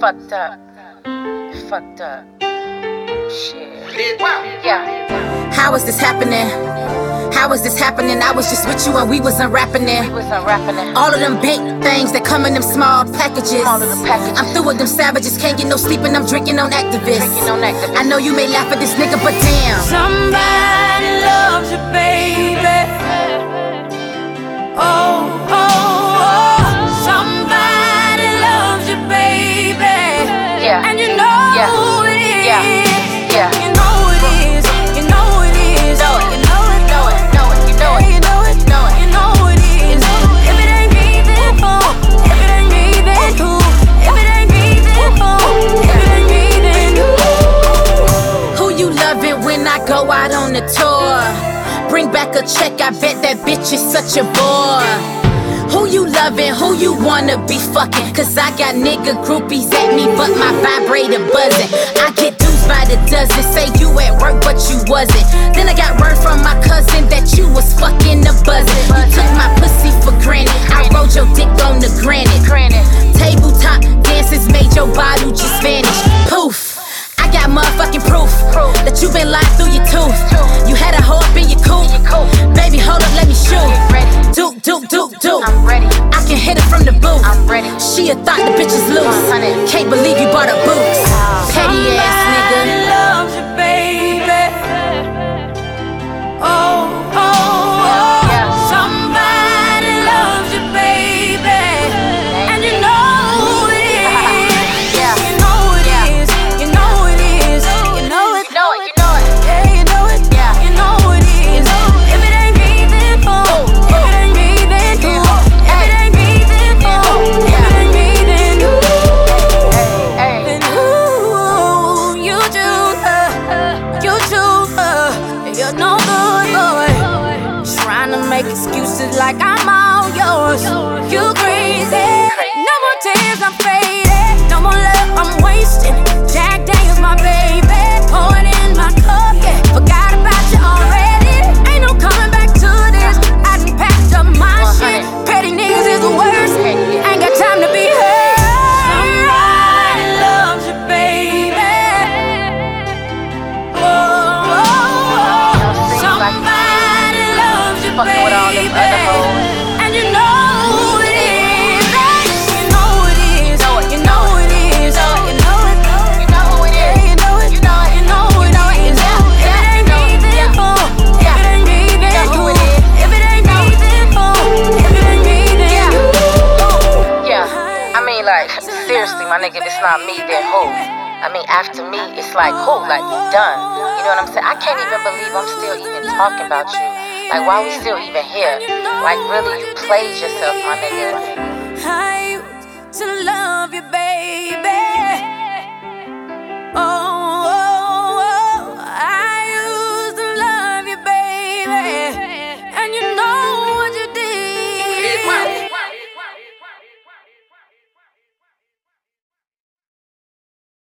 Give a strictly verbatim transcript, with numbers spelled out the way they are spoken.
fucked up. Fucked up. Shit. Yeah. How is this happening? How is this happening? I was just with you and we was unwrapping it. We was unwrapping it. All of them big things that come in them small packages. All of the packages. I'm through with them savages, can't get no sleep and I'm drinking on activists. Drinking on activists. I know you may laugh at this nigga, but damn. Somebody loves you, baby. Oh, oh, oh. Somebody loves you, baby. Yeah. And you know Yeah. who it is. Yeah. Yeah. You know who it is. You know who it is. Know it. You know it. Know it. Know it. You know it. Yeah, you know it. Know it. You know who it is. If it ain't me, then who? If it ain't me, then who? If it ain't me, then who? If it ain't me, then who? Who you loving when I go out on the tour? Bring back a check, I bet that bitch is such a bore. Who you loving, who you wanna be fucking? Cause I got nigga groupies at me, but my vibrator buzzing. I get dudes by the dozen, say you at work, but you wasn't. Then I got word from my cousin that you was fucking the buzzing. You took my pussy for granted, I rode your dick on the granite. Granted. Tabletop dances made your bottle just vanish. Poof. I got motherfucking proof that you been lying through your tooth. You had a hoe up in your coop. Baby, hold up, let me shoot. Duke, duke, duke, duke. I'm ready. I can hit it from the booth. I'm ready. She a thought the bitch is loose. one hundred. Can't believe you bought her boots. Petty ass nigga. Somebody loves you, baby. Oh, oh, oh. Yeah. Somebody loves you, baby. And you know who it is. Yeah. You know who it is. You know who it is. You know it. You know it. You know it. Yeah, you know it. Yeah. You know who it is. If it ain't me, then who? If it ain't me, then who? If it ain't me, then who? If it ain't me, then who? Hey. Then who? You choose her. You choose her. You're no good, boy. Trying to make excuses like I'm all yours. You crazy. No more tears, I'm faded. No more love, I'm wasting. Jack Daniels, my baby. Pour it in my cup, yeah. Forgot about you already. Ain't no coming back to this. I done packed up my shit. Petty niggas is the worst. Ain't got time to be hurt. Somebody loves you, baby. Oh, oh, oh. Somebody loves you, Fucking with all them baby. other hoes. And you know who it is. You know who it is. Know it. You know who it is. You know it. You know who it Yeah, is. you know it. You know it. You know who it is. Yeah. If it ain't me, then who? If it ain't me, then know who who? it is. If it ain't me, then who? If it ain't me, then who? Yeah. I mean, like, seriously, my nigga, if it's not me, then who? I mean, after me, it's like who? Like, you done. You know what I'm saying? I can't even believe I'm still even talking about you. Like, why we still even here? Like, really, you played yourself, my nigga. I used to love you, baby. Oh.